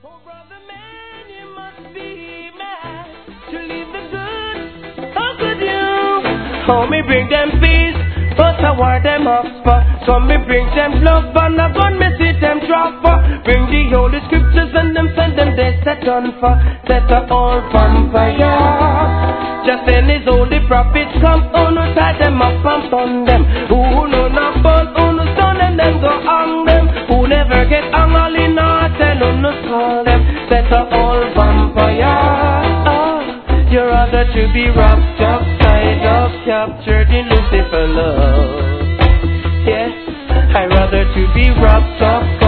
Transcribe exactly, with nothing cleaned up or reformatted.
Oh, brother man, you must be mad to leave the good. How could you? Oh, me bring them peace, but I war them up. So me bring them love, and I gun me see them drop. Bring the holy scriptures and them send them they set on for. Set a all vampire. Just send his holy prophets come on, who tie them up and burn them. Who know not burn, who no stone and then go hang them. Who never get hung all in our tell, who no call them. Set a all vampire. Oh, you're rather to be wrapped up, tied up, captured in Lucifer love. Yes, I'd rather to be wrapped up,